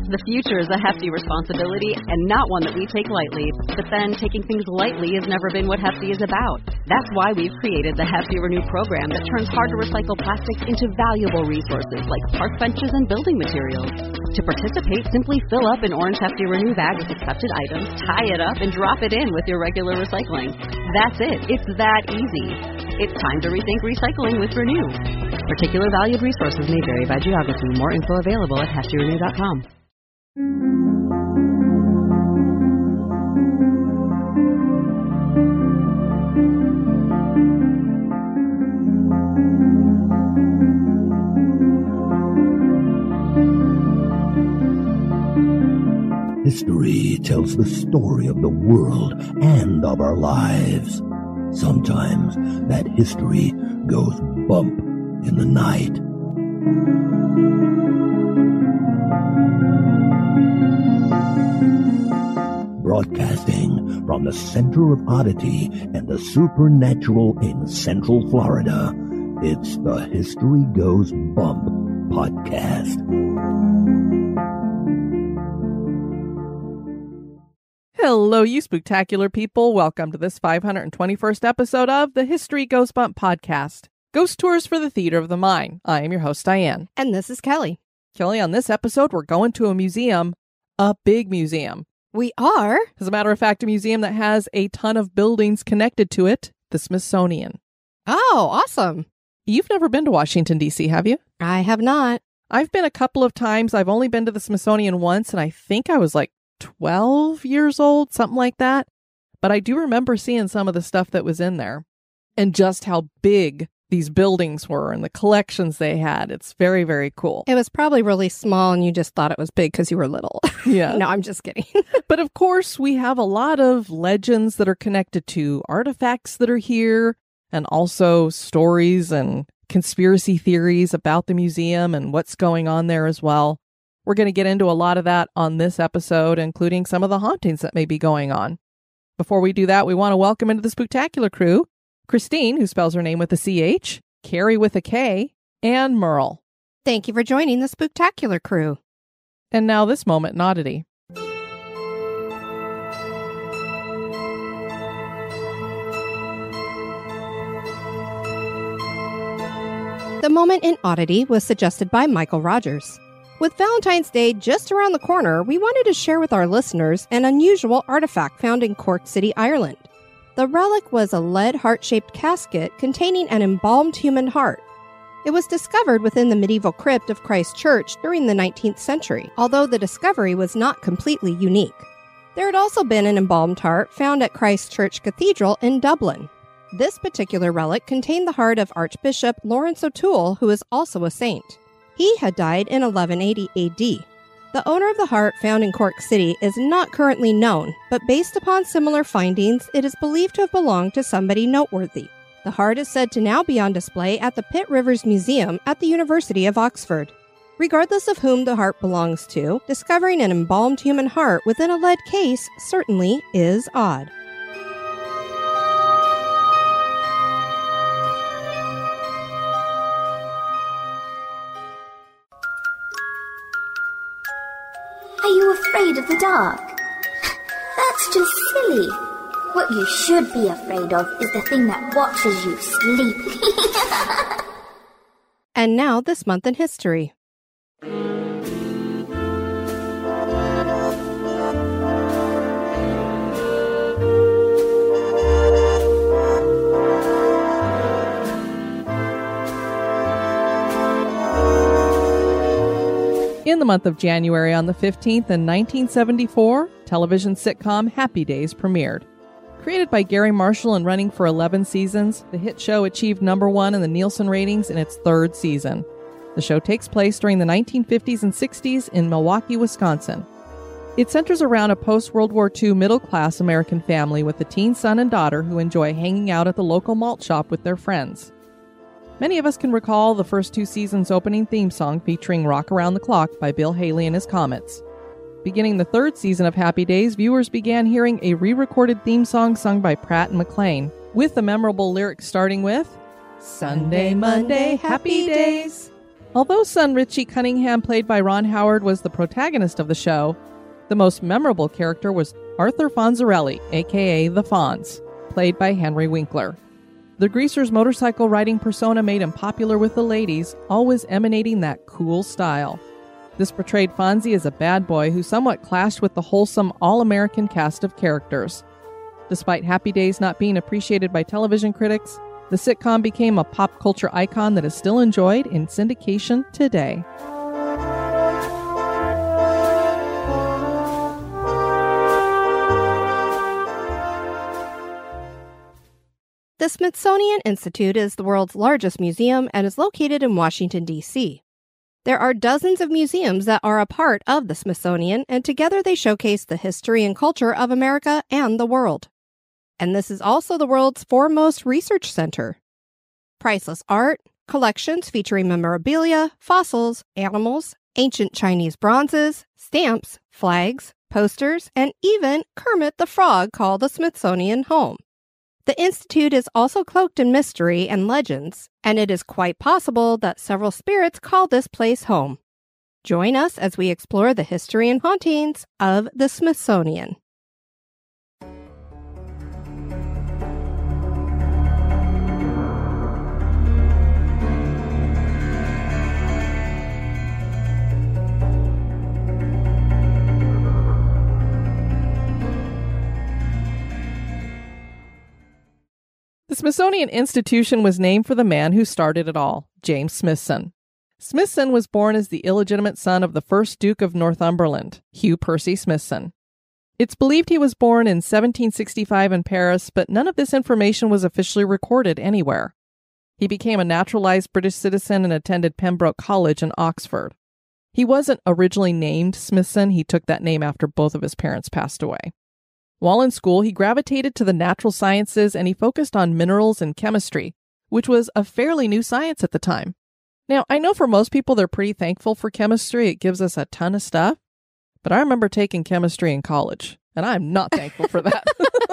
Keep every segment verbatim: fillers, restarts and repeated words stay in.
The future is a hefty responsibility and not one that we take lightly. But then, taking things lightly has never been what Hefty is about. That's why we've created the Hefty Renew program that turns hard-to-recycle plastics into valuable resources like park benches and building materials. To participate, simply fill up an orange Hefty Renew bag with accepted items, tie it up, and drop it in with your regular recycling. That's it. It's that easy. It's time to rethink recycling with Renew. Particular valued resources may vary by geography. More info available at hefty renew dot com. History tells the story of the world and of our lives. Sometimes that history goes bump in the night. Broadcasting from the center of oddity and the supernatural in Central Florida, it's the History Goes Bump podcast. Hello, you spooktacular people. Welcome to this five hundred twenty-first episode of the History Goes Bump podcast. Ghost Tours for the Theater of the Mind. I am your host, Diane. And this is Kelly. Kelly, on this episode, we're going to a museum, a big museum. We are? As a matter of fact, a museum that has a ton of buildings connected to it, the Smithsonian. Oh, awesome. You've never been to Washington, D C, have you? I have not. I've been a couple of times. I've only been to the Smithsonian once, and I think I was like twelve years old, something like that. But I do remember seeing some of the stuff that was in there and just how big these buildings were and the collections they had. It's very, very cool. It was probably really small and you just thought it was big because you were little. Yeah. No, I'm just kidding. But of course, we have a lot of legends that are connected to artifacts that are here, and also stories and conspiracy theories about the museum and what's going on there as well. We're going to get into a lot of that on this episode, including some of the hauntings that may be going on. Before we do that, we want to welcome into the Spooktacular crew Christine, who spells her name with a C H, Carrie with a K, and Merle. Thank you for joining the Spooktacular crew. And now this moment in oddity. The moment in oddity was suggested by Michael Rogers. With Valentine's Day just around the corner, we wanted to share with our listeners an unusual artifact found in Cork City, Ireland. The relic was a lead heart-shaped casket containing an embalmed human heart. It was discovered within the medieval crypt of Christ Church during the nineteenth century, although the discovery was not completely unique. There had also been an embalmed heart found at Christ Church Cathedral in Dublin. This particular relic contained the heart of Archbishop Lawrence O'Toole, who is also a saint. He had died in eleven eighty A D. The owner of the heart found in Cork City is not currently known, but based upon similar findings, it is believed to have belonged to somebody noteworthy. The heart is said to now be on display at the Pitt Rivers Museum at the University of Oxford. Regardless of whom the heart belongs to, discovering an embalmed human heart within a lead case certainly is odd. Are you afraid of the dark? That's just silly. What you should be afraid of is the thing that watches you sleep. And now this month in history. In the month of January on the fifteenth in nineteen seventy-four, television sitcom Happy Days premiered. Created by Gary Marshall and running for eleven seasons, the hit show achieved number one in the Nielsen ratings in its third season. The show takes place during the nineteen fifties and sixties in Milwaukee, Wisconsin. It centers around a post-World War Two middle-class American family with a teen son and daughter who enjoy hanging out at the local malt shop with their friends. Many of us can recall the first two seasons' opening theme song featuring Rock Around the Clock by Bill Haley and his Comets. Beginning the third season of Happy Days, viewers began hearing a re-recorded theme song sung by Pratt and McLean, with the memorable lyrics starting with, "Sunday, Monday, happy days." Although son Richie Cunningham, played by Ron Howard, was the protagonist of the show, the most memorable character was Arthur Fonzarelli, aka the Fonz, played by Henry Winkler. The Greaser's motorcycle riding persona made him popular with the ladies, always emanating that cool style. This portrayed Fonzie as a bad boy who somewhat clashed with the wholesome all-American cast of characters. Despite Happy Days not being appreciated by television critics, the sitcom became a pop culture icon that is still enjoyed in syndication today. The Smithsonian Institute is the world's largest museum and is located in Washington, D C There are dozens of museums that are a part of the Smithsonian, and together they showcase the history and culture of America and the world. And this is also the world's foremost research center. Priceless art, collections featuring memorabilia, fossils, animals, ancient Chinese bronzes, stamps, flags, posters, and even Kermit the Frog called the Smithsonian home. The Institute is also cloaked in mystery and legends, and it is quite possible that several spirits call this place home. Join us as we explore the history and hauntings of the Smithsonian. The Smithsonian Institution was named for the man who started it all, James Smithson. Smithson was born as the illegitimate son of the first Duke of Northumberland, Hugh Percy Smithson. It's believed he was born in seventeen sixty-five in Paris, but none of this information was officially recorded anywhere. He became a naturalized British citizen and attended Pembroke College in Oxford. He wasn't originally named Smithson. He took that name after both of his parents passed away. While in school, he gravitated to the natural sciences and he focused on minerals and chemistry, which was a fairly new science at the time. Now, I know for most people they're pretty thankful for chemistry. It gives us a ton of stuff. But I remember taking chemistry in college, and I'm not thankful for that.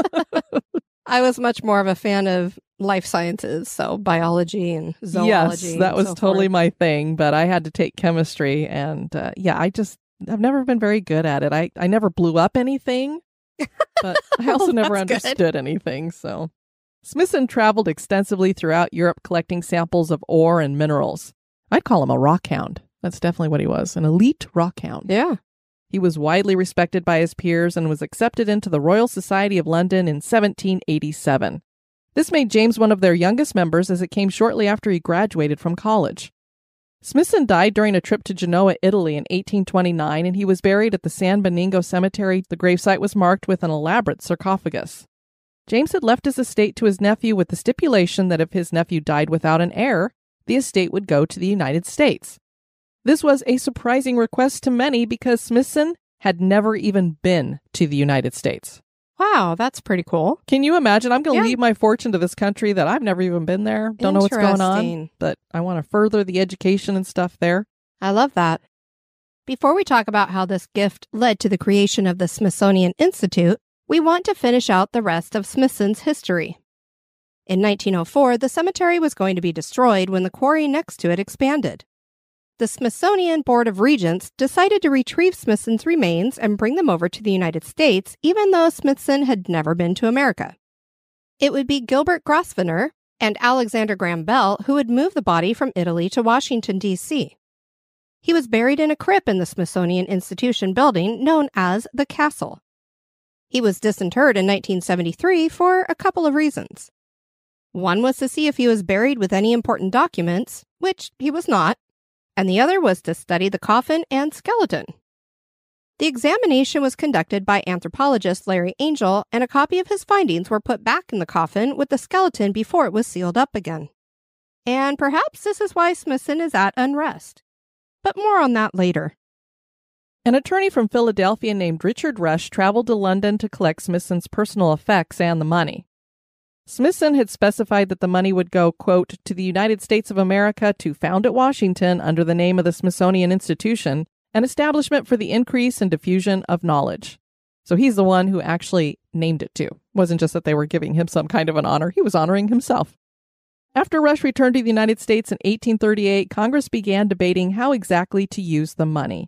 I was much more of a fan of life sciences, so biology and zoology. Yes, that was so totally forth. my thing, but I had to take chemistry, and uh, yeah, I just, I've never been very good at it. I, I never blew up anything. But I also Well, never that's good. understood anything, so. Smithson traveled extensively throughout Europe collecting samples of ore and minerals. I'd call him a rock hound. That's definitely what he was, an elite rock hound. Yeah. He was widely respected by his peers and was accepted into the Royal Society of London in seventeen eighty-seven. This made James one of their youngest members, as it came shortly after he graduated from college. Smithson died during a trip to Genoa, Italy in eighteen twenty-nine, and he was buried at the San Benigno Cemetery. The gravesite was marked with an elaborate sarcophagus. James had left his estate to his nephew with the stipulation that if his nephew died without an heir, the estate would go to the United States. This was a surprising request to many because Smithson had never even been to the United States. Wow, that's pretty cool. Can you imagine? I'm going to Yeah. leave my fortune to this country that I've never even been there. Don't know what's going on, Interesting. but I want to further the education and stuff there. I love that. Before we talk about how this gift led to the creation of the Smithsonian Institute, we want to finish out the rest of Smithson's history. In nineteen oh four, the cemetery was going to be destroyed when the quarry next to it expanded. The Smithsonian Board of Regents decided to retrieve Smithson's remains and bring them over to the United States, even though Smithson had never been to America. It would be Gilbert Grosvenor and Alexander Graham Bell who would move the body from Italy to Washington, D C He was buried in a crypt in the Smithsonian Institution building known as the Castle. He was disinterred in nineteen seventy-three for a couple of reasons. One was to see if he was buried with any important documents, which he was not, and the other was to study the coffin and skeleton. The examination was conducted by anthropologist Larry Angel, and a copy of his findings were put back in the coffin with the skeleton before it was sealed up again. And perhaps this is why Smithson is at unrest. But more on that later. An attorney from Philadelphia named Richard Rush traveled to London to collect Smithson's personal effects and the money. Smithson had specified that the money would go, quote, to the United States of America to found at Washington under the name of the Smithsonian Institution, an establishment for the increase and diffusion of knowledge. So he's the one who actually named it too. It wasn't just that they were giving him some kind of an honor. He was honoring himself. After Rush returned to the United States in eighteen thirty-eight, Congress began debating how exactly to use the money.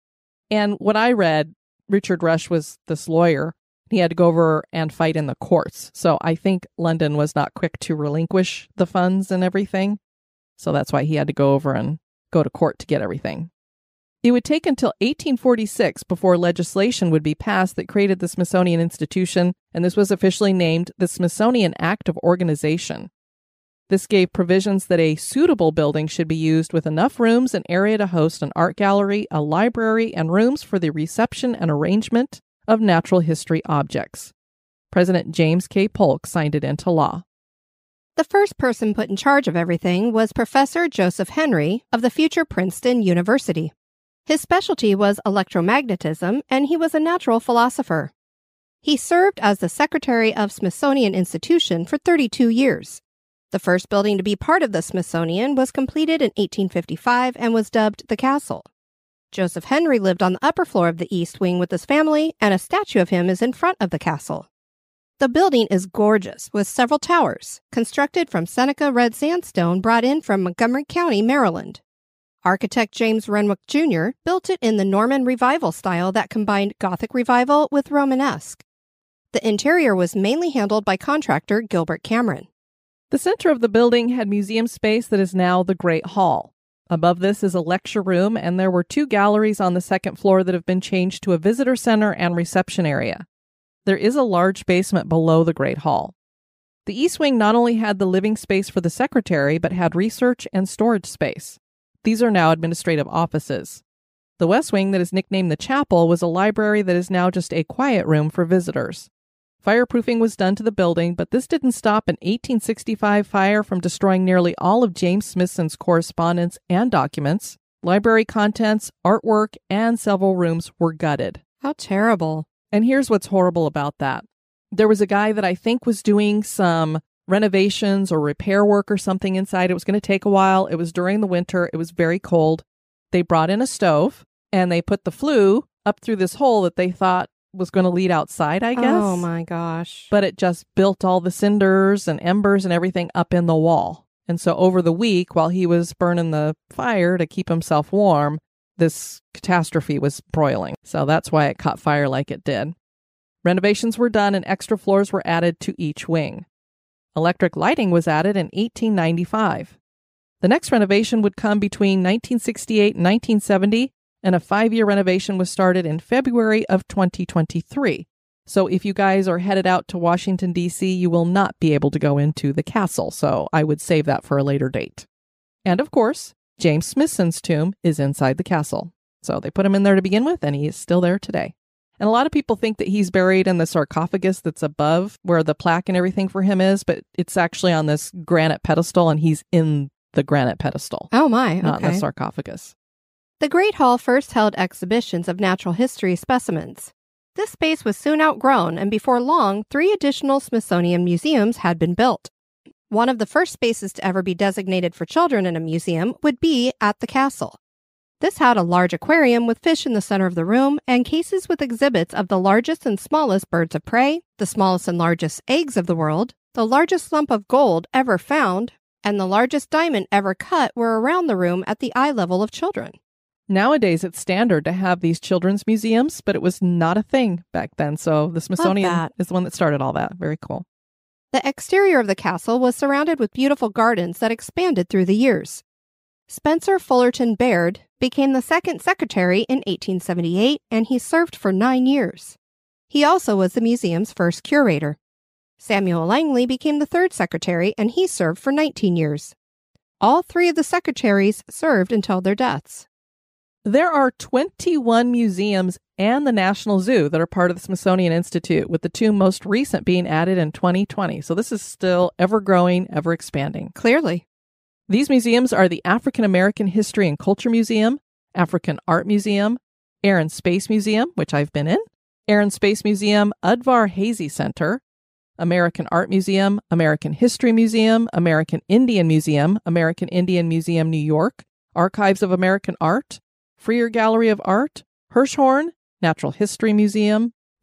And what I read, Richard Rush was this lawyer. He had to go over and fight in the courts. So I think London was not quick to relinquish the funds and everything. So that's why he had to go over and go to court to get everything. It would take until eighteen forty-six before legislation would be passed that created the Smithsonian Institution, and this was officially named the Smithsonian Act of Organization. This gave provisions that a suitable building should be used with enough rooms and area to host an art gallery, a library, and rooms for the reception and arrangement of natural history objects. President James K. Polk signed it into law. The first person put in charge of everything was Professor Joseph Henry of the future Princeton University. His specialty was electromagnetism, and he was a natural philosopher. He served as the Secretary of Smithsonian Institution for thirty-two years. The first building to be part of the Smithsonian was completed in eighteen fifty-five and was dubbed the Castle. Joseph Henry lived on the upper floor of the East Wing with his family, and a statue of him is in front of the castle. The building is gorgeous, with several towers, constructed from Seneca red sandstone brought in from Montgomery County, Maryland. Architect James Renwick Junior built it in the Norman Revival style that combined Gothic Revival with Romanesque. The interior was mainly handled by contractor Gilbert Cameron. The center of the building had museum space that is now the Great Hall. Above this is a lecture room, and there were two galleries on the second floor that have been changed to a visitor center and reception area. There is a large basement below the Great Hall. The East Wing not only had the living space for the secretary, but had research and storage space. These are now administrative offices. The West Wing, that is nicknamed the Chapel, was a library that is now just a quiet room for visitors. Fireproofing was done to the building, but this didn't stop an eighteen sixty-five fire from destroying nearly all of James Smithson's correspondence and documents. Library contents, artwork, and several rooms were gutted. How terrible. And here's what's horrible about that. There was a guy that I think was doing some renovations or repair work or something inside. It was going to take a while. It was during the winter. It was very cold. They brought in a stove, and they put the flue up through this hole that they thought was going to lead outside, I guess. Oh my gosh. But it just built all the cinders and embers and everything up in the wall. And so over the week, while he was burning the fire to keep himself warm, this catastrophe was broiling. So that's why it caught fire like it did. Renovations were done and extra floors were added to each wing. Electric lighting was added in eighteen ninety-five. The next renovation would come between nineteen sixty-eight and nineteen seventy, and a five-year renovation was started in February of twenty twenty-three. So if you guys are headed out to Washington, D C, you will not be able to go into the castle, so I would save that for a later date. And of course, James Smithson's tomb is inside the castle. So they put him in there to begin with, and he is still there today. And a lot of people think that he's buried in the sarcophagus that's above where the plaque and everything for him is, but it's actually on this granite pedestal, and he's in the granite pedestal. Oh my, okay. Not in the sarcophagus. The Great Hall first held exhibitions of natural history specimens. This space was soon outgrown, and before long, three additional Smithsonian museums had been built. One of the first spaces to ever be designated for children in a museum would be at the castle. This had a large aquarium with fish in the center of the room and cases with exhibits of the largest and smallest birds of prey, the smallest and largest eggs of the world, the largest lump of gold ever found, and the largest diamond ever cut were around the room at the eye level of children. Nowadays, it's standard to have these children's museums, but it was not a thing back then. So the Smithsonian is the one that started all that. Very cool. The exterior of the castle was surrounded with beautiful gardens that expanded through the years. Spencer Fullerton Baird became the second secretary in eighteen seventy-eight, and he served for nine years. He also was the museum's first curator. Samuel Langley became the third secretary, and he served for nineteen years. All three of the secretaries served until their deaths. There are twenty-one museums and the National Zoo that are part of the Smithsonian Institute, with the two most recent being added in twenty twenty. So this is still ever growing, ever expanding. Clearly. These museums are the African American History and Culture Museum, African Art Museum, Air and Space Museum, which I've been in, Air and Space Museum, Udvar Hazy Center, American Art Museum, American History Museum, American Indian Museum, American Indian Museum, New York, Archives of American Art, Freer Gallery of Art, Hirshhorn, Natural History Museum,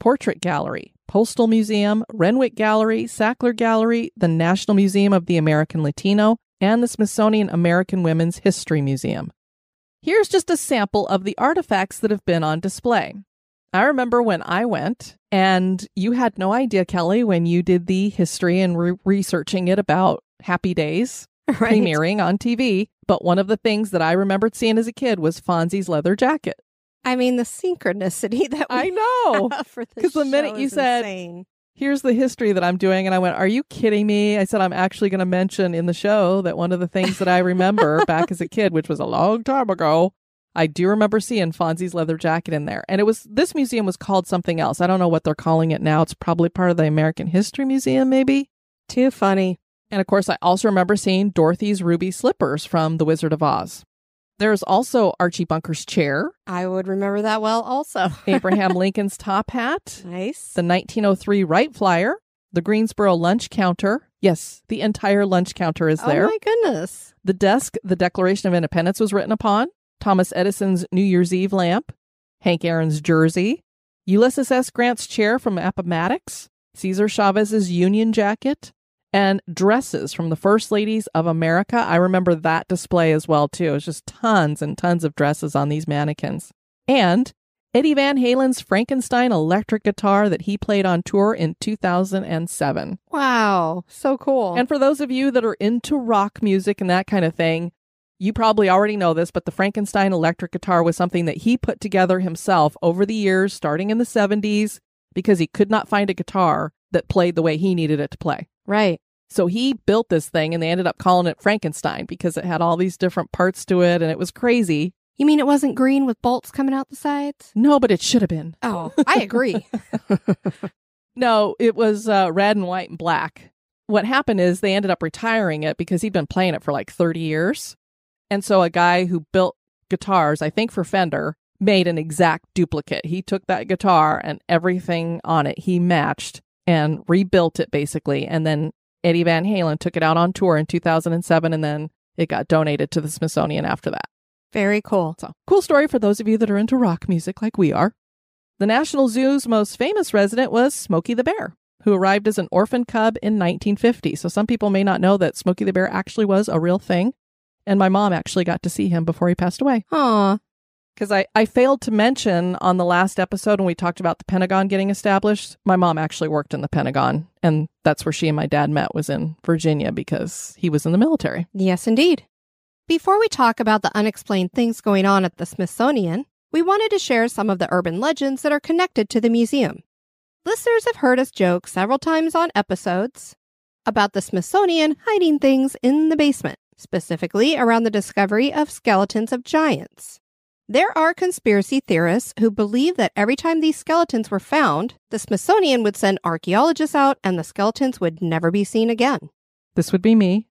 Portrait Gallery, Postal Museum, Renwick Gallery, Sackler Gallery, the National Museum of the American Latino, and the Smithsonian American Women's History Museum. Here's just a sample of the artifacts that have been on display. I remember when I went, and you had no idea, Kelly, when you did the history and re- researching it about Happy Days Right. premiering on T V. But one of the things that I remembered seeing as a kid was Fonzie's leather jacket. I mean, the synchronicity that we I know. have for this Because the minute show you is said, insane. Here's the history that I'm doing, and I went, are you kidding me? I said, I'm actually going to mention in the show that one of the things that I remember back as a kid, which was a long time ago, I do remember seeing Fonzie's leather jacket in there. And it was, this museum was called something else. I don't know what they're calling it now. It's probably part of the American History Museum, maybe. Too funny. And of course, I also remember seeing Dorothy's ruby slippers from The Wizard of Oz. There's also Archie Bunker's chair, I would remember that well also. Abraham Lincoln's top hat, Nice. the nineteen oh three Wright Flyer, the Greensboro lunch counter. Yes, the entire lunch counter is there. Oh my goodness. The desk the Declaration of Independence was written upon, Thomas Edison's New Year's Eve lamp, Hank Aaron's jersey, Ulysses S. Grant's chair from Appomattox, Cesar Chavez's Union jacket, and dresses from the First Ladies of America. I remember that display as well, too. It was just tons and tons of dresses on these mannequins. And Eddie Van Halen's Frankenstein electric guitar that he played on tour in two thousand seven. Wow. So cool. And for those of you that are into rock music and that kind of thing, you probably already know this, but the Frankenstein electric guitar was something that he put together himself over the years, starting in the seventies, because he could not find a guitar that played the way he needed it to play. right. So he built this thing, and they ended up calling it Frankenstein because it had all these different parts to it, and it was crazy. You mean it wasn't green with bolts coming out the sides? No, but it should have been. Oh, I agree. No, it was uh, red and white and black. What happened is they ended up retiring it because he'd been playing it for like thirty years. And so a guy who built guitars, I think for Fender, made an exact duplicate. He took that guitar and everything on it he matched and rebuilt it basically. And then Eddie Van Halen took it out on tour in two thousand seven, and then it got donated to the Smithsonian after that. Very cool. So, cool story for those of you that are into rock music like we are. The National Zoo's most famous resident was Smokey the Bear, who arrived as an orphan cub in nineteen fifty. So some people may not know that Smokey the Bear actually was a real thing. And my mom actually got to see him before he passed away. Aw. Because I, I failed to mention on the last episode when we talked about the Pentagon getting established, my mom actually worked in the Pentagon. And that's where she and my dad met, was in Virginia, because he was in the military. Yes, indeed. Before we talk about the unexplained things going on at the Smithsonian, we wanted to share some of the urban legends that are connected to the museum. Listeners have heard us joke several times on episodes about the Smithsonian hiding things in the basement, specifically around the discovery of skeletons of giants. There are conspiracy theorists who believe that every time these skeletons were found, the Smithsonian would send archaeologists out and the skeletons would never be seen again. This would be me.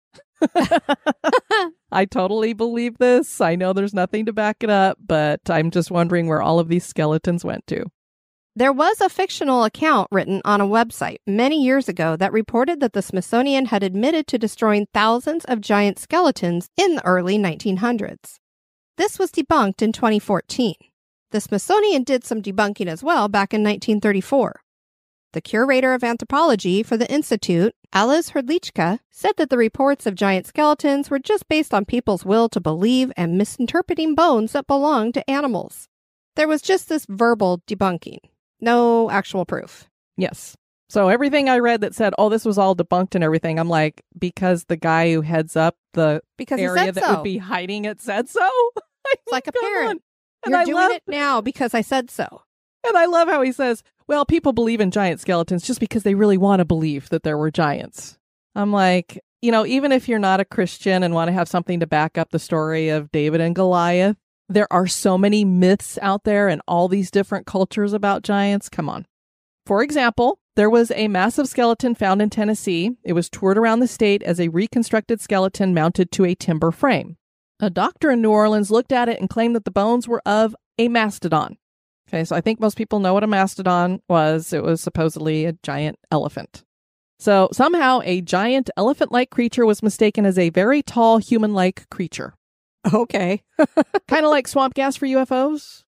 I totally believe this. I know there's nothing to back it up, but I'm just wondering where all of these skeletons went to. There was a fictional account written on a website many years ago that reported that the Smithsonian had admitted to destroying thousands of giant skeletons in the early nineteen hundreds. This was debunked in twenty fourteen. The Smithsonian did some debunking as well back in nineteen thirty-four. The curator of anthropology for the Institute, Alice Hrdlicka, said that the reports of giant skeletons were just based on people's will to believe and misinterpreting bones that belonged to animals. There was just this verbal debunking. No actual proof. Yes. So everything I read that said, oh, this was all debunked and everything, I'm like, because the guy who heads up the Because he area said that so. would be hiding it said so. It's like a Come on. parent. And You're I doing love, it now because I said so. And I love how he says, well, people believe in giant skeletons just because they really want to believe that there were giants. I'm like, you know, even if you're not a Christian and want to have something to back up the story of David and Goliath, there are so many myths out there in all these different cultures about giants. Come on. For example, there was a massive skeleton found in Tennessee. It was toured around the state as a reconstructed skeleton mounted to a timber frame. A doctor in New Orleans looked at it and claimed that the bones were of a mastodon. Okay, so I think most people know what a mastodon was. It was supposedly a giant elephant. So somehow a giant elephant-like creature was mistaken as a very tall human-like creature. Okay. Kind of like swamp gas for U F Os.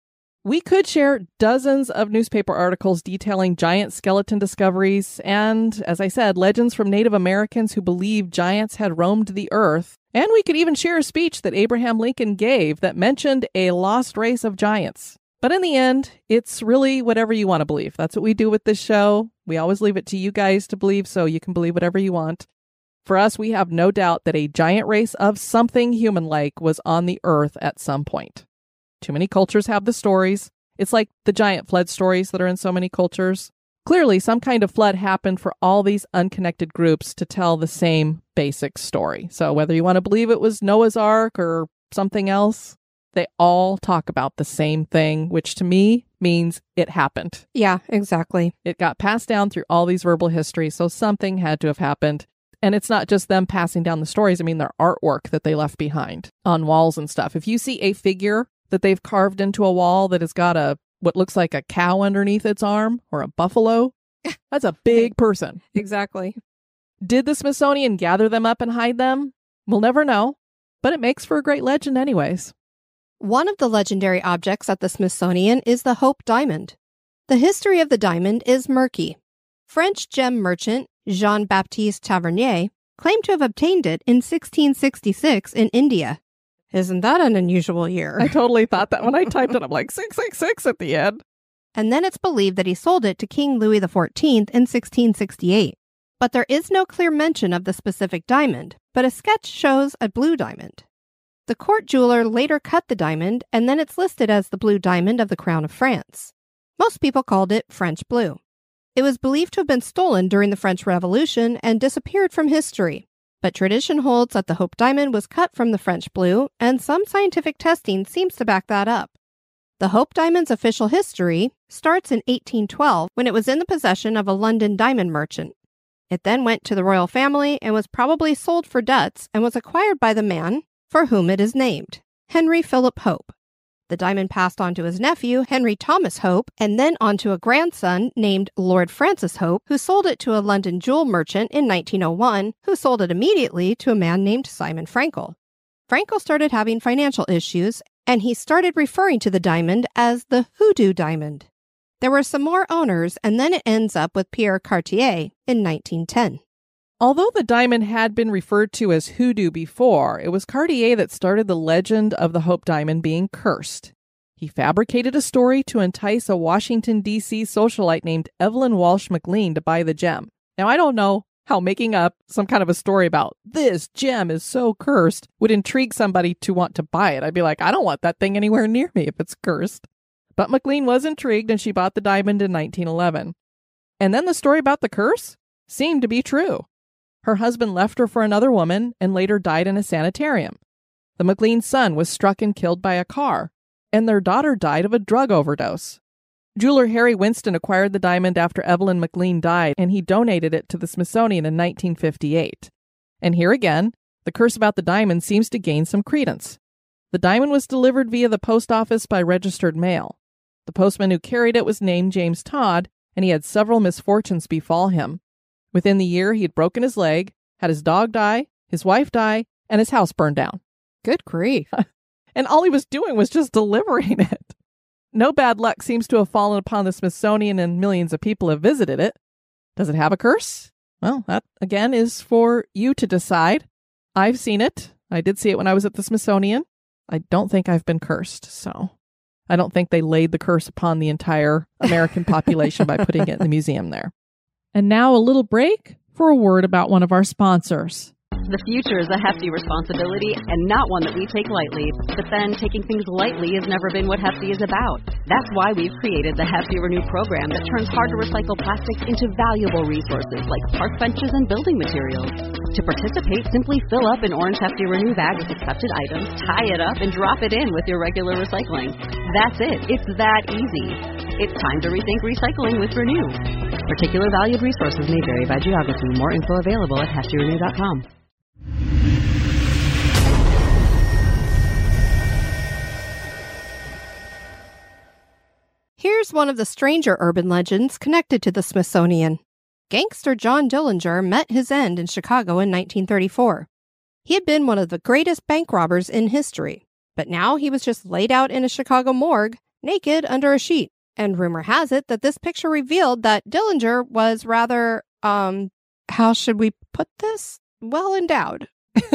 We could share dozens of newspaper articles detailing giant skeleton discoveries and, as I said, legends from Native Americans who believed giants had roamed the earth. And we could even share a speech that Abraham Lincoln gave that mentioned a lost race of giants. But in the end, it's really whatever you want to believe. That's what we do with this show. We always leave it to you guys to believe, so you can believe whatever you want. For us, we have no doubt that a giant race of something human-like was on the earth at some point. Too many cultures have the stories. It's like the giant flood stories that are in so many cultures. Clearly, some kind of flood happened for all these unconnected groups to tell the same basic story. So whether you want to believe it was Noah's Ark or something else, they all talk about the same thing, which to me means it happened. Yeah, exactly. It got passed down through all these verbal histories, so something had to have happened. And it's not just them passing down the stories. I mean, their artwork that they left behind on walls and stuff. If you see a figure that they've carved into a wall that has got a what looks like a cow underneath its arm or a buffalo, that's a big person. Exactly. Did the Smithsonian gather them up and hide them? We'll never know, but it makes for a great legend anyways. One of the legendary objects at the Smithsonian is the Hope Diamond. The history of the diamond is murky. French gem merchant Jean-Baptiste Tavernier claimed to have obtained it in sixteen sixty-six in India. Isn't that an unusual year? I totally thought that when I typed it. I'm like, six six six at the end. And then it's believed that he sold it to King Louis the fourteenth in sixteen sixty-eight. But there is no clear mention of the specific diamond, but a sketch shows a blue diamond. The court jeweler later cut the diamond, and then it's listed as the blue diamond of the Crown of France. Most people called it French blue. It was believed to have been stolen during the French Revolution and disappeared from history. But tradition holds that the Hope Diamond was cut from the French blue, and some scientific testing seems to back that up. The Hope Diamond's official history starts in eighteen twelve when it was in the possession of a London diamond merchant. It then went to the royal family and was probably sold for debts and was acquired by the man for whom it is named, Henry Philip Hope. The diamond passed on to his nephew, Henry Thomas Hope, and then on to a grandson named Lord Francis Hope, who sold it to a London jewel merchant in nineteen oh one, who sold it immediately to a man named Simon Frankel. Frankel started having financial issues, and he started referring to the diamond as the Hoodoo Diamond. There were some more owners, and then it ends up with Pierre Cartier in nineteen ten. Although the diamond had been referred to as hoodoo before, it was Cartier that started the legend of the Hope Diamond being cursed. He fabricated a story to entice a Washington, D C socialite named Evelyn Walsh McLean to buy the gem. Now, I don't know how making up some kind of a story about this gem is so cursed would intrigue somebody to want to buy it. I'd be like, I don't want that thing anywhere near me if it's cursed. But McLean was intrigued and she bought the diamond in nineteen eleven. And then the story about the curse seemed to be true. Her husband left her for another woman and later died in a sanitarium. The McLean's son was struck and killed by a car, and their daughter died of a drug overdose. Jeweler Harry Winston acquired the diamond after Evelyn McLean died, and he donated it to the Smithsonian in nineteen fifty-eight. And here again, the curse about the diamond seems to gain some credence. The diamond was delivered via the post office by registered mail. The postman who carried it was named James Todd, and he had several misfortunes befall him. Within the year, he had broken his leg, had his dog die, his wife die, and his house burned down. Good grief. And all he was doing was just delivering it. No bad luck seems to have fallen upon the Smithsonian, and millions of people have visited it. Does it have a curse? Well, that, again, is for you to decide. I've seen it. I did see it when I was at the Smithsonian. I don't think I've been cursed, so I don't think they laid the curse upon the entire American population by putting it in the museum there. And now a little break for a word about one of our sponsors. The future is a hefty responsibility and not one that we take lightly. But then taking things lightly has never been what Hefty is about. That's why we've created the Hefty Renew program that turns hard-to-recycle plastics into valuable resources like park benches and building materials. To participate, simply fill up an orange Hefty Renew bag with accepted items, tie it up, and drop it in with your regular recycling. That's it. It's that easy. It's time to rethink recycling with Renew. Particular valued resources may vary by geography. More info available at hefty renew dot com. Here's one of the stranger urban legends connected to the Smithsonian. Gangster John Dillinger met his end in Chicago in nineteen thirty-four. He had been one of the greatest bank robbers in history, but now he was just laid out in a Chicago morgue naked under a sheet. And rumor has it that this picture revealed that Dillinger was rather, um, how should we put this? Well endowed.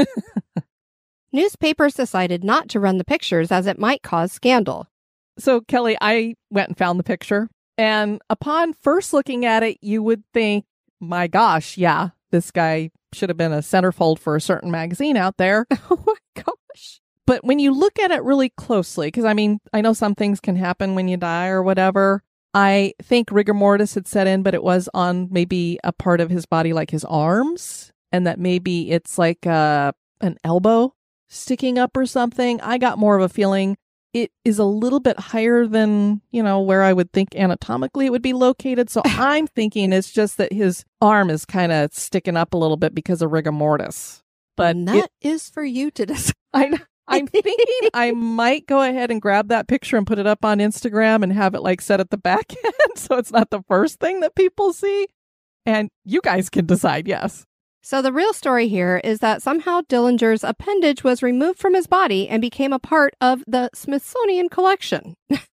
Newspapers decided not to run the pictures as it might cause scandal. So, Kelly, I went and found the picture. And upon first looking at it, you would think, my gosh, yeah, this guy should have been a centerfold for a certain magazine out there. Oh my gosh. But when you look at it really closely, because I mean, I know some things can happen when you die or whatever. I think rigor mortis had set in, but it was on maybe a part of his body like his arms, and that maybe it's like uh, an elbow sticking up or something. I got more of a feeling it is a little bit higher than, you know, where I would think anatomically it would be located. So I'm thinking it's just that his arm is kind of sticking up a little bit because of rigor mortis. But and that it, is for you to decide. I, I'm thinking I might go ahead and grab that picture and put it up on Instagram and have it like set at the back end so it's not the first thing that people see. And you guys can decide, yes. So the real story here is that somehow Dillinger's appendage was removed from his body and became a part of the Smithsonian collection.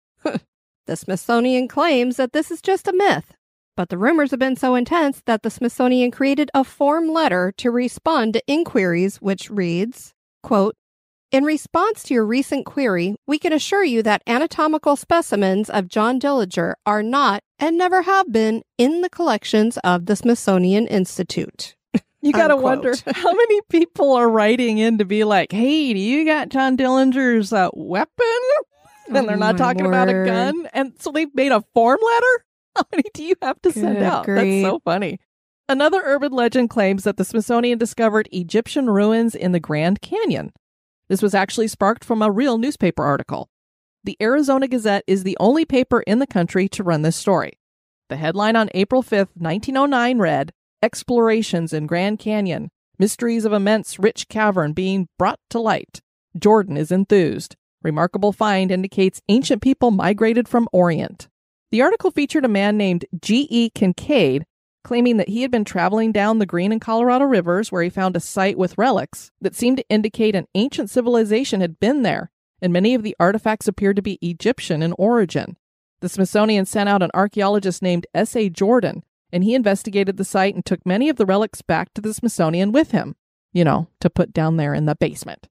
The Smithsonian claims that this is just a myth, but the rumors have been so intense that the Smithsonian created a form letter to respond to inquiries, which reads, quote, "In response to your recent query, we can assure you that anatomical specimens of John Dillinger are not and never have been in the collections of the Smithsonian Institute." You got to Unquote. wonder how many people are writing in to be like, hey, do you got John Dillinger's uh, weapon? And Oh they're not my talking about a word. gun. And so they've made a form letter? How many do you have to send Good out? grief. That's so funny. Another urban legend claims that the Smithsonian discovered Egyptian ruins in the Grand Canyon. This was actually sparked from a real newspaper article. The Arizona Gazette is the only paper in the country to run this story. The headline on April fifth, nineteen oh nine read, "Explorations in Grand Canyon. Mysteries of immense rich cavern being brought to light. Jordan is enthused. Remarkable find indicates ancient people migrated from Orient." The article featured a man named G E Kincaid claiming that he had been traveling down the Green and Colorado rivers where he found a site with relics that seemed to indicate an ancient civilization had been there, and many of the artifacts appeared to be Egyptian in origin. The Smithsonian sent out an archaeologist named S A Jordan, and he investigated the site and took many of the relics back to the Smithsonian with him, you know, to put down there in the basement.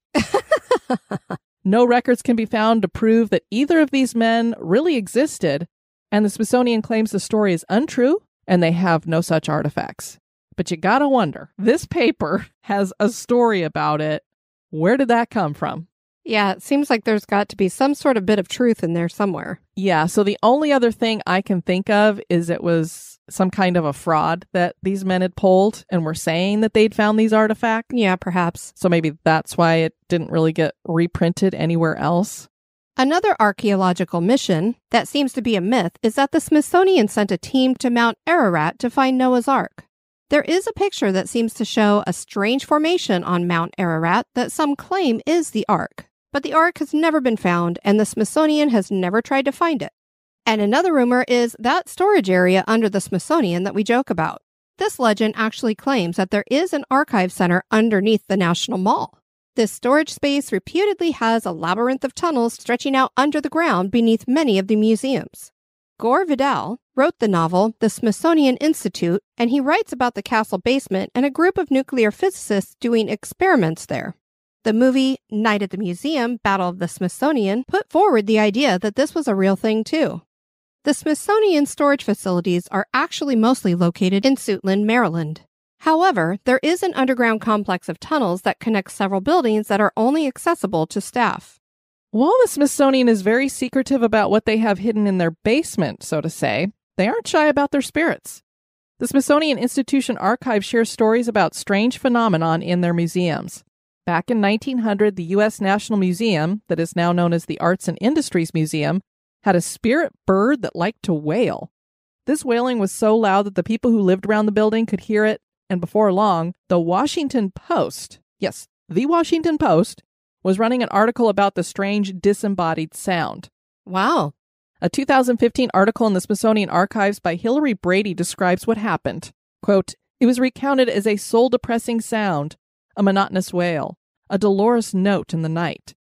No records can be found to prove that either of these men really existed, and the Smithsonian claims the story is untrue and they have no such artifacts. But you gotta wonder, this paper has a story about it. Where did that come from? Yeah, it seems like there's got to be some sort of bit of truth in there somewhere. Yeah, so the only other thing I can think of is it was some kind of a fraud that these men had pulled and were saying that they'd found these artifacts. Yeah, perhaps. So maybe that's why it didn't really get reprinted anywhere else. Another archaeological mission that seems to be a myth is that the Smithsonian sent a team to Mount Ararat to find Noah's Ark. There is a picture that seems to show a strange formation on Mount Ararat that some claim is the Ark. But the Ark has never been found, and the Smithsonian has never tried to find it. And another rumor is that storage area under the Smithsonian that we joke about. This legend actually claims that there is an archive center underneath the National Mall. This storage space reputedly has a labyrinth of tunnels stretching out under the ground beneath many of the museums. Gore Vidal wrote the novel The Smithsonian Institute, and he writes about the castle basement and a group of nuclear physicists doing experiments there. The movie Night at the Museum, Battle of the Smithsonian, put forward the idea that this was a real thing too. The Smithsonian storage facilities are actually mostly located in Suitland, Maryland. However, there is an underground complex of tunnels that connect several buildings that are only accessible to staff. While the Smithsonian is very secretive about what they have hidden in their basement, so to say, they aren't shy about their spirits. The Smithsonian Institution Archive shares stories about strange phenomenon in their museums. Back in nineteen hundred, the U S National Museum, that is now known as the Arts and Industries Museum, had a spirit bird that liked to wail. This wailing was so loud that the people who lived around the building could hear it, and before long, the Washington Post, yes, the Washington Post, was running an article about the strange disembodied sound. Wow. A two thousand fifteen article in the Smithsonian Archives by Hillary Brady describes what happened. Quote, "It was recounted as a soul-depressing sound, a monotonous wail, a dolorous note in the night.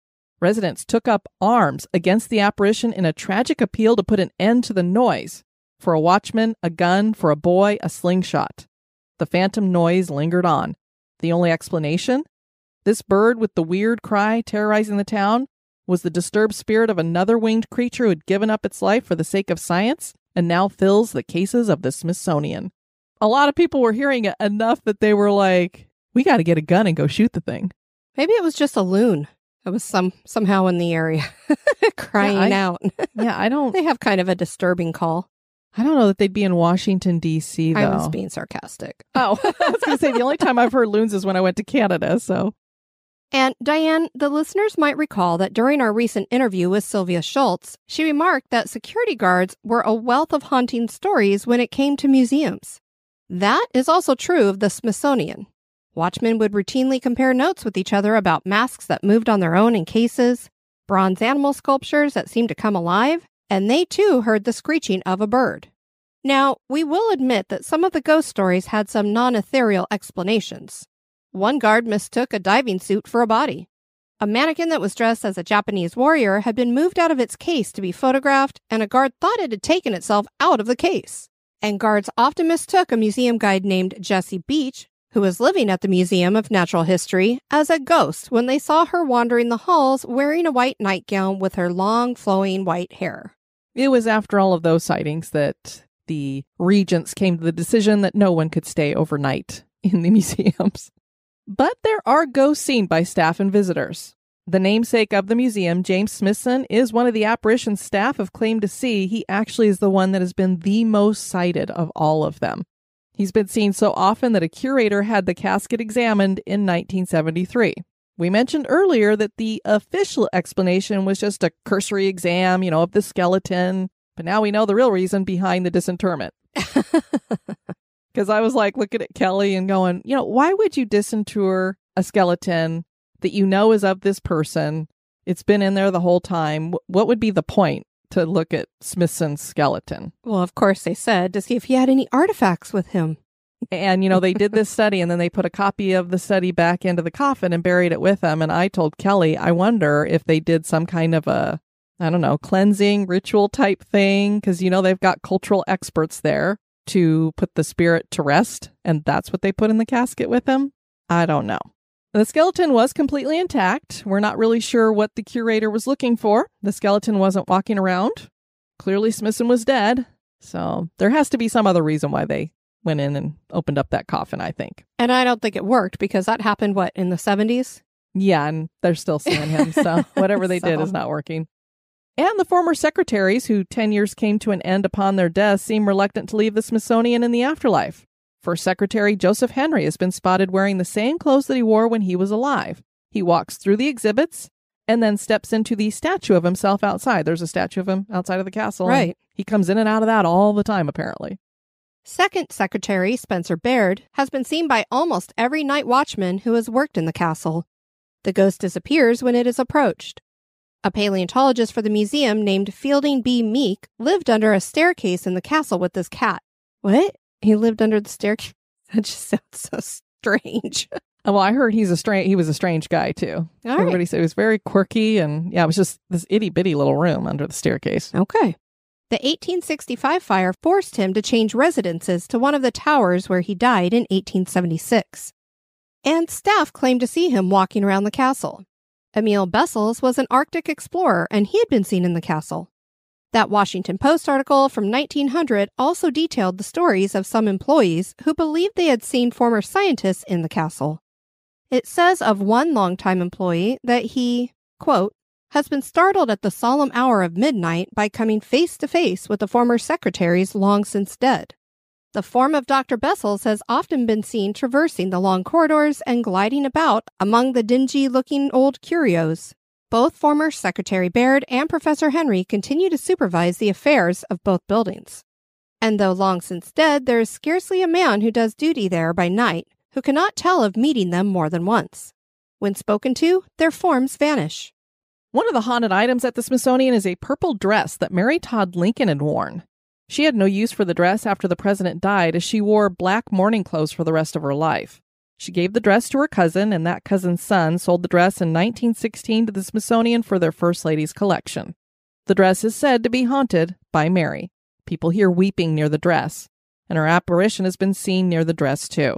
Residents took up arms against the apparition in a tragic appeal to put an end to the noise. For a watchman, a gun; for a boy, a slingshot. The phantom noise lingered on. The only explanation? This bird with the weird cry terrorizing the town was the disturbed spirit of another winged creature who had given up its life for the sake of science and now fills the cases of the Smithsonian. A lot of people were hearing it enough that they were like, we got to get a gun and go shoot the thing. Maybe it was just a loon. It was some somehow in the area crying yeah, I, out. yeah, I don't... They have kind of a disturbing call. I don't know that they'd be in Washington, D C, though. I was being sarcastic. Oh, I was going to say, the only time I've heard loons is when I went to Canada, so... And Diane, the listeners might recall that during our recent interview with Sylvia Schultz, she remarked that security guards were a wealth of haunting stories when it came to museums. That is also true of the Smithsonian. Watchmen would routinely compare notes with each other about masks that moved on their own in cases, bronze animal sculptures that seemed to come alive, and they too heard the screeching of a bird. Now, we will admit that some of the ghost stories had some non-ethereal explanations. One guard mistook a diving suit for a body. A mannequin that was dressed as a Japanese warrior had been moved out of its case to be photographed, and a guard thought it had taken itself out of the case. And guards often mistook a museum guide named Jessie Beach, who was living at the Museum of Natural History, as a ghost when they saw her wandering the halls wearing a white nightgown with her long, flowing white hair. It was after all of those sightings that the regents came to the decision that no one could stay overnight in the museums. But there are ghosts seen by staff and visitors. The namesake of the museum, James Smithson, is one of the apparitions staff have claimed to see. He actually is the one that has been the most sighted of all of them. He's been seen so often that a curator had the casket examined in nineteen seventy-three. We mentioned earlier that the official explanation was just a cursory exam, you know, of the skeleton. But now we know the real reason behind the disinterment. Because I was like looking at Kelly and going, you know, why would you disinter a skeleton that you know is of this person? It's been in there the whole time. What would be the point to look at Smithson's skeleton? Well, of course, they said to see if he had any artifacts with him. And, you know, they did this study and then they put a copy of the study back into the coffin and buried it with them. And I told Kelly, I wonder if they did some kind of a, I don't know, cleansing ritual type thing. Because, you know, they've got cultural experts there to put the spirit to rest, and that's what they put in the casket with him? I don't know. The skeleton was completely intact. We're not really sure what the curator was looking for. The skeleton wasn't walking around. Clearly Smithson was dead, so there has to be some other reason why they went in and opened up that coffin, I think. And I don't think it worked, because that happened, what, in the seventies? Yeah, and they're still seeing him, so whatever they so. did is not working. And the former secretaries, who ten years came to an end upon their deaths, seem reluctant to leave the Smithsonian in the afterlife. First Secretary Joseph Henry has been spotted wearing the same clothes that he wore when he was alive. He walks through the exhibits and then steps into the statue of himself outside. There's a statue of him outside of the castle. Right. He comes in and out of that all the time, apparently. Second Secretary Spencer Baird has been seen by almost every night watchman who has worked in the castle. The ghost disappears when it is approached. A paleontologist for the museum named Fielding B. Meek lived under a staircase in the castle with this cat. What? He lived under the staircase? That just sounds so strange. Well, I heard he's a strange. He was a strange guy, too. All Everybody right. said he was very quirky, and yeah, it was just this itty-bitty little room under the staircase. Okay. The eighteen sixty-five fire forced him to change residences to one of the towers where he died in eighteen seventy-six. And staff claimed to see him walking around the castle. Emil Bessels was an Arctic explorer, and he had been seen in the castle. That Washington Post article from nineteen hundred also detailed the stories of some employees who believed they had seen former scientists in the castle. It says of one longtime employee that he, quote, has been startled at the solemn hour of midnight by coming face to face with the former secretaries long since dead. The form of Doctor Bessels has often been seen traversing the long corridors and gliding about among the dingy-looking old curios. Both former Secretary Baird and Professor Henry continue to supervise the affairs of both buildings. And though long since dead, there is scarcely a man who does duty there by night who cannot tell of meeting them more than once. When spoken to, their forms vanish. One of the haunted items at the Smithsonian is a purple dress that Mary Todd Lincoln had worn. She had no use for the dress after the president died, as she wore black mourning clothes for the rest of her life. She gave the dress to her cousin, and that cousin's son sold the dress in nineteen sixteen to the Smithsonian for their First Lady's collection. The dress is said to be haunted by Mary. People hear weeping near the dress, and her apparition has been seen near the dress too.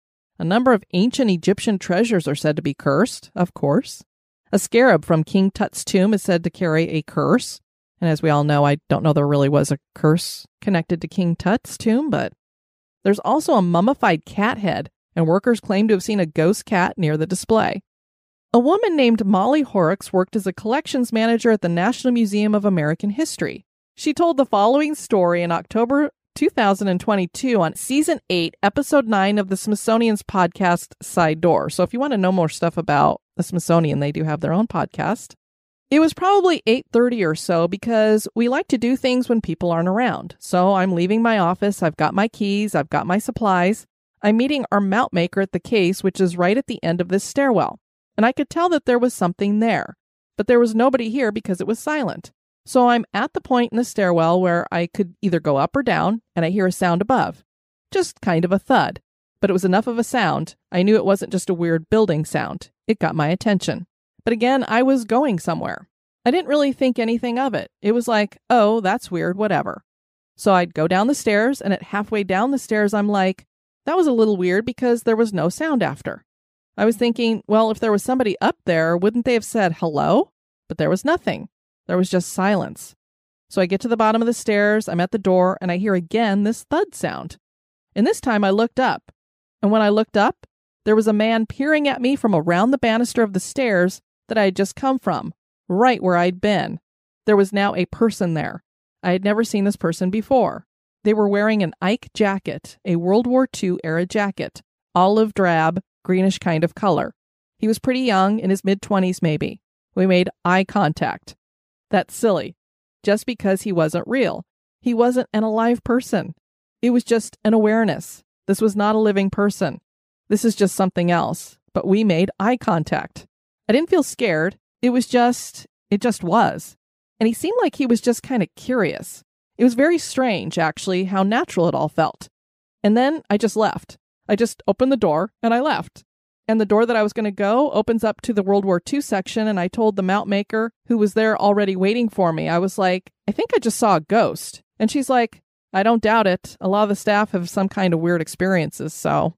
A number of ancient Egyptian treasures are said to be cursed, of course. A scarab from King Tut's tomb is said to carry a curse. And as we all know, I don't know there really was a curse connected to King Tut's tomb, but there's also a mummified cat head, and workers claim to have seen a ghost cat near the display. A woman named Molly Horrocks worked as a collections manager at the National Museum of American History. She told the following story in October two thousand twenty-two on Season eight, Episode nine of the Smithsonian's podcast Side Door. So if you want to know more stuff about the Smithsonian, they do have their own podcast. It was probably eight thirty or so because we like to do things when people aren't around. So I'm leaving my office, I've got my keys, I've got my supplies. I'm meeting our mount maker at the case, which is right at the end of this stairwell. And I could tell that there was something there, but there was nobody here because it was silent. So I'm at the point in the stairwell where I could either go up or down, and I hear a sound above. Just kind of a thud. But it was enough of a sound. I knew it wasn't just a weird building sound. It got my attention. But again, I was going somewhere. I didn't really think anything of it. It was like, oh, that's weird, whatever. So I'd go down the stairs, and at halfway down the stairs, I'm like, that was a little weird because there was no sound after. I was thinking, well, if there was somebody up there, wouldn't they have said hello? But there was nothing. There was just silence. So I get to the bottom of the stairs, I'm at the door, and I hear again this thud sound. And this time I looked up. And when I looked up, there was a man peering at me from around the banister of the stairs that I had just come from, right where I'd been. There was now a person there. I had never seen this person before. They were wearing an Ike jacket, a World War Two era jacket, olive drab, greenish kind of color. He was pretty young, in his mid-twenties maybe. We made eye contact. That's silly. Just because he wasn't real. He wasn't an alive person. It was just an awareness. This was not a living person. This is just something else. But we made eye contact. I didn't feel scared. It was just, it just was. And he seemed like he was just kind of curious. It was very strange, actually, how natural it all felt. And then I just left. I just opened the door and I left. And the door that I was going to go opens up to the World War Two section, and I told the mount maker, who was there already waiting for me, I was like, I think I just saw a ghost. And she's like, I don't doubt it. A lot of the staff have some kind of weird experiences, so.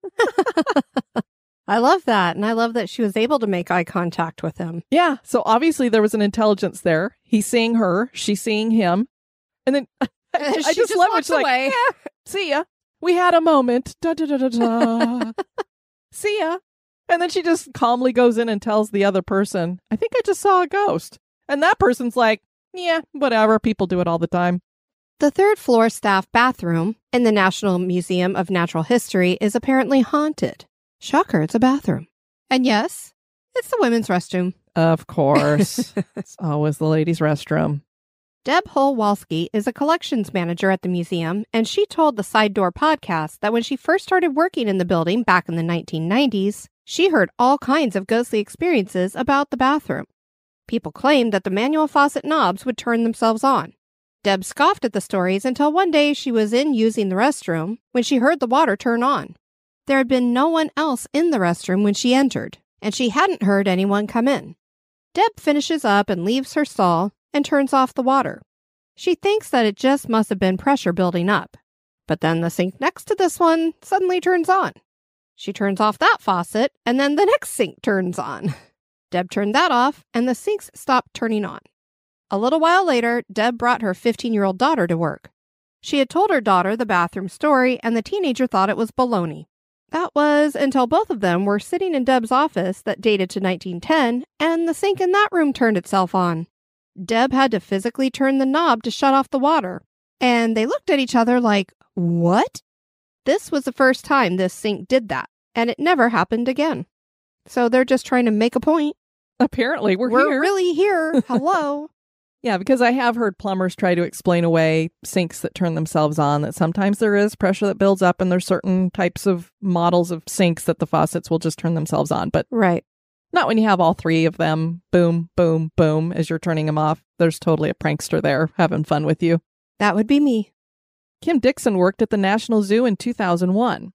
I love that. And I love that she was able to make eye contact with him. Yeah. So obviously there was an intelligence there. He's seeing her. She's seeing him. And then I, I she just, just love it. walks She's like, away. eh, see ya. We had a moment. Da, da, da, da, da. See ya. And then she just calmly goes in and tells the other person, I think I just saw a ghost. And that person's like, yeah, whatever. People do it all the time. The third floor staff bathroom in the National Museum of Natural History is apparently haunted. Shocker, it's a bathroom. And yes, it's the women's restroom. Of course. It's always the ladies' restroom. Deb Holwalski is a collections manager at the museum, and she told the Side Door podcast that when she first started working in the building back in the nineteen nineties, she heard all kinds of ghostly experiences about the bathroom. People claimed that the manual faucet knobs would turn themselves on. Deb scoffed at the stories until one day she was in using the restroom when she heard the water turn on. There had been no one else in the restroom when she entered, and she hadn't heard anyone come in. Deb finishes up and leaves her stall and turns off the water. She thinks that it just must have been pressure building up. But then the sink next to this one suddenly turns on. She turns off that faucet, and then the next sink turns on. Deb turned that off, and the sinks stopped turning on. A little while later, Deb brought her fifteen-year-old daughter to work. She had told her daughter the bathroom story, and the teenager thought it was baloney. That was until both of them were sitting in Deb's office that dated to nineteen ten, and the sink in that room turned itself on. Deb had to physically turn the knob to shut off the water, and they looked at each other like, what? This was the first time this sink did that, and it never happened again. So they're just trying to make a point. Apparently, we're, We're here. really here. Hello. Yeah, because I have heard plumbers try to explain away sinks that turn themselves on, that sometimes there is pressure that builds up and there's certain types of models of sinks that the faucets will just turn themselves on. But Right. not when you have all three of them, boom, boom, boom, as you're turning them off. There's totally a prankster there having fun with you. That would be me. Kim Dixon worked at the National Zoo in two thousand one.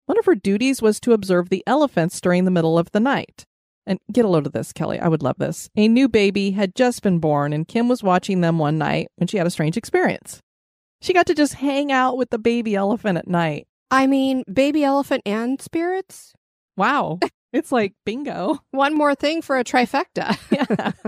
One of her duties was to observe the elephants during the middle of the night. And get a load of this, Kelly. I would love this. A new baby had just been born, and Kim was watching them one night when she had a strange experience. She got to just hang out with the baby elephant at night. I mean, baby elephant and spirits? Wow. It's like bingo. One more thing for a trifecta. Yeah.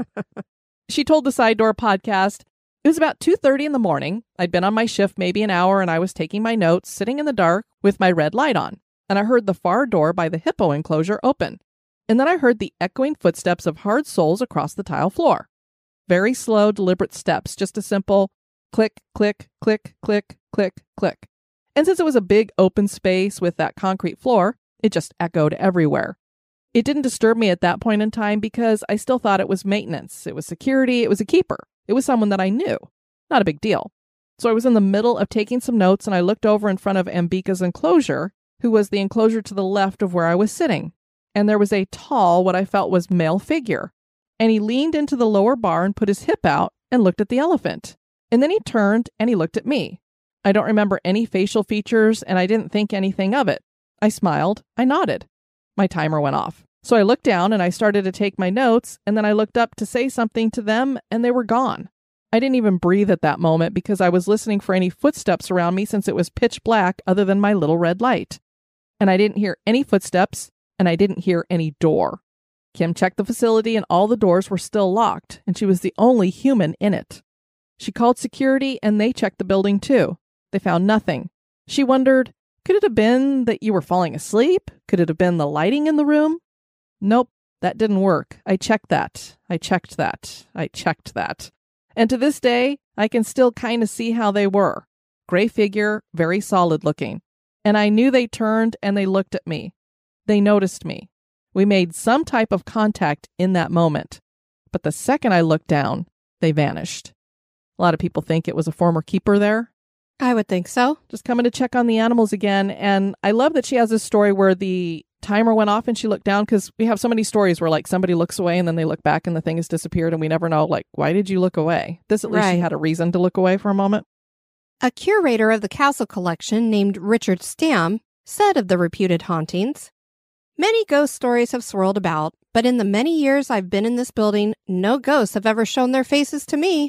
She told the Side Door podcast, it was about two thirty in the morning. I'd been on my shift maybe an hour, and I was taking my notes, sitting in the dark with my red light on. And I heard the far door by the hippo enclosure open. And then I heard the echoing footsteps of hard soles across the tile floor. Very slow, deliberate steps, just a simple click, click, click, click, click, click. And since it was a big open space with that concrete floor, it just echoed everywhere. It didn't disturb me at that point in time because I still thought it was maintenance. It was security. It was a keeper. It was someone that I knew. Not a big deal. So I was in the middle of taking some notes, and I looked over in front of Ambika's enclosure, who was the enclosure to the left of where I was sitting. And there was a tall, what I felt was male figure. And he leaned into the lower bar and put his hip out and looked at the elephant. And then he turned and he looked at me. I don't remember any facial features, and I didn't think anything of it. I smiled. I nodded. My timer went off. So I looked down and I started to take my notes, and then I looked up to say something to them, and they were gone. I didn't even breathe at that moment because I was listening for any footsteps around me since it was pitch black other than my little red light. And I didn't hear any footsteps. And I didn't hear any door. Kim checked the facility and all the doors were still locked, and she was the only human in it. She called security and they checked the building too. They found nothing. She wondered, could it have been that you were falling asleep? Could it have been the lighting in the room? Nope, that didn't work. I checked that. I checked that. I checked that. And to this day, I can still kind of see how they were. Gray figure, very solid looking. And I knew they turned and they looked at me. They noticed me. We made some type of contact in that moment. But the second I looked down, they vanished. A lot of people think it was a former keeper there. I would think so. Just coming to check on the animals again. And I love that she has this story where the timer went off and she looked down, because we have so many stories where like somebody looks away and then they look back and the thing has disappeared and we never know, like, why did you look away? This at least Right. she had a reason to look away for a moment. A curator of the castle collection named Richard Stamm said of the reputed hauntings, "Many ghost stories have swirled about, but in the many years I've been in this building, no ghosts have ever shown their faces to me.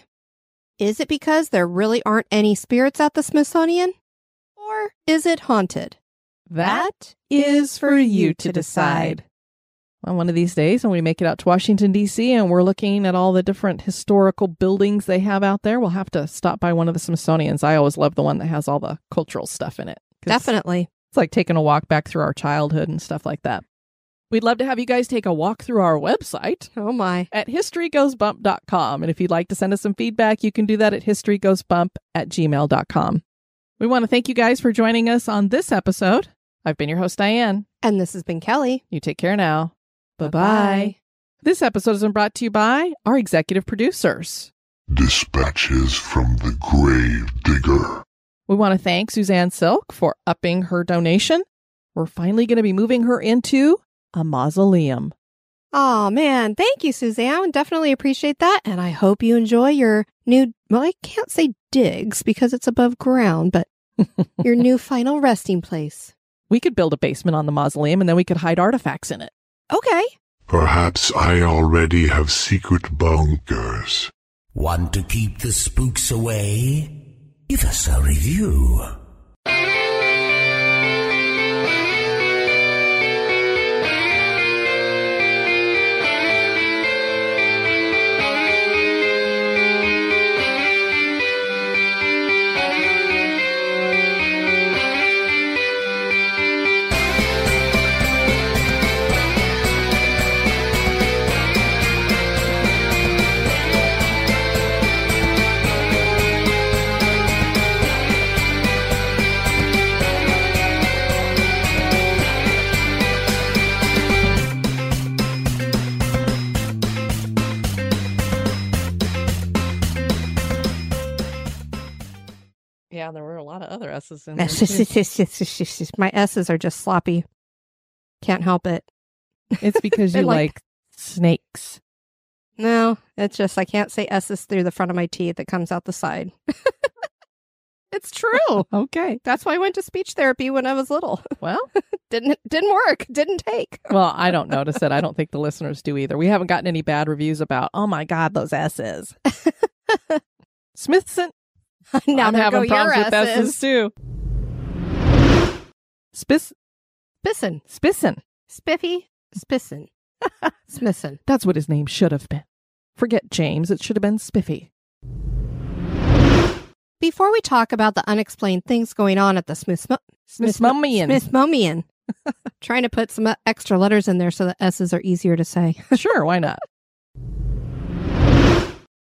Is it because there really aren't any spirits at the Smithsonian? Or is it haunted? That is for you to decide." Well, one of these days when we make it out to Washington, D C, and we're looking at all the different historical buildings they have out there, we'll have to stop by one of the Smithsonians. I always love the one that has all the cultural stuff in it. Definitely. It's like taking a walk back through our childhood and stuff like that. We'd love to have you guys take a walk through our website Oh my. at history goes bump dot com. And if you'd like to send us some feedback, you can do that at history goes bump at gmail dot com. We want to thank you guys for joining us on this episode. I've been your host, Diane. And this has been Kelly. You take care now. Bye-bye. Bye-bye. This episode has been brought to you by our executive producers. Dispatches from the Grave Digger. We want to thank Suzanne Silk for upping her donation. We're finally going to be moving her into a mausoleum. Oh man, thank you, Suzanne. Definitely appreciate that. And I hope you enjoy your new, well, I can't say digs because it's above ground, but your new final resting place. We could build a basement on the mausoleum and then we could hide artifacts in it. Okay. Perhaps I already have secret bunkers. Want to keep the spooks away? Give us a review. Yeah, there were a lot of other S's in there. too. My S's are just sloppy. Can't help it. It's because you They're like- like snakes. No, it's just I can't say S's through the front of my teeth. It comes out the side. It's true. Okay. That's why I went to speech therapy when I was little. Well, didn't didn't work. Didn't take. well, I don't notice it. I don't think the listeners do either. We haven't gotten any bad reviews about, oh my God, those S's. Smithson. Now I'm there having go problems your with S's. S's too. Spiss, Spisson. Spisson. Spiffy. Spisson. Smisson. That's what his name should have been. Forget James. It should have been Spiffy. Before we talk about the unexplained things going on at the Smithsonian, Smithsonian. Smithsonian, trying to put some extra letters in there so the S's are easier to say. Sure, why not?